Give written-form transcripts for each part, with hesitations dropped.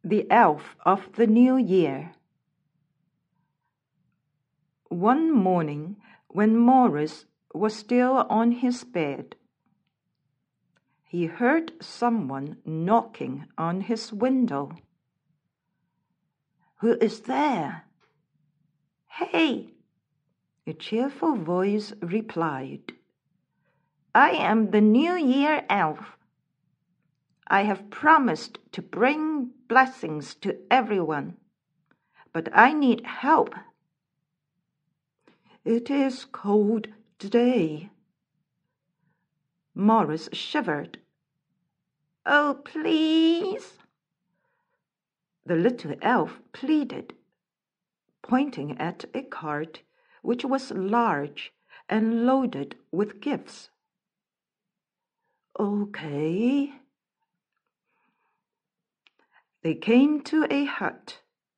The Elf of the New Year. One morning, when Morris was still on his bed, he heard someone knocking on his window. "Who is there?" "Hey!" a cheerful voice replied. "I am the New Year elf. I have promised to bring blessings to everyone, but I need help." "It is cold today." Morris shivered. "Oh, please," the little elf pleaded, pointing at a cart which was large and loaded with gifts. "Okay." They came to a hut.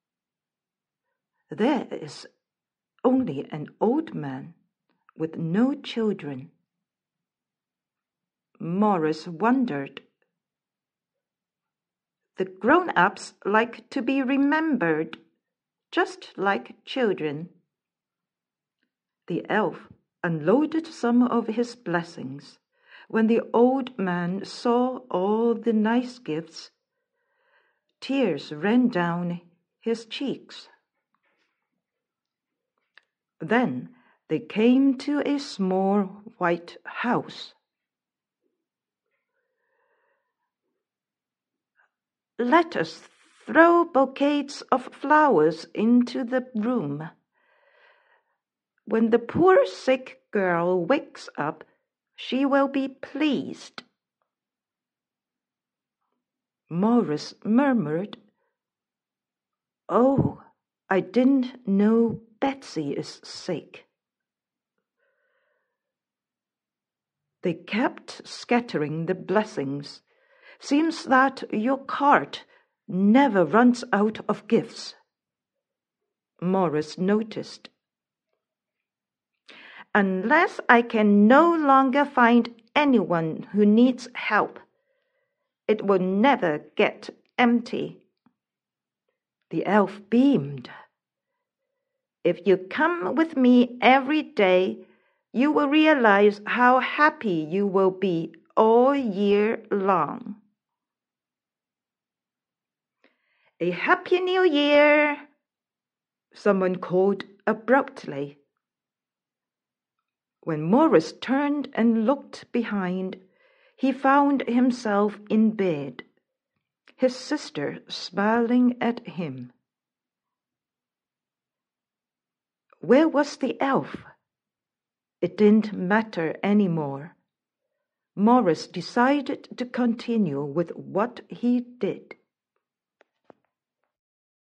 There is only an old man with no children. Morris wondered. The grown-ups like to be remembered, just like children. The elf unloaded some of his blessings. When the old man saw all the nice gifts, tears ran down his cheeks. Then they came to a small white house. "Let us throw bouquets of flowers into the room. When the poor sick girl wakes up, she will be pleased." Morris murmured, "Oh, I didn't know Betsy is sick." They kept scattering the blessings. "Seems that your cart never runs out of gifts," Morris noticed. "Unless I can no longer find anyone who needs help, it will never get empty." The elf beamed. "If you come with me every day, you will realize how happy you will be all year long." "A Happy New Year!" someone called abruptly. When Morris turned and looked behind, he found himself in bed, his sister smiling at him. Where was the elf? It didn't matter anymore. Morris decided to continue with what he did.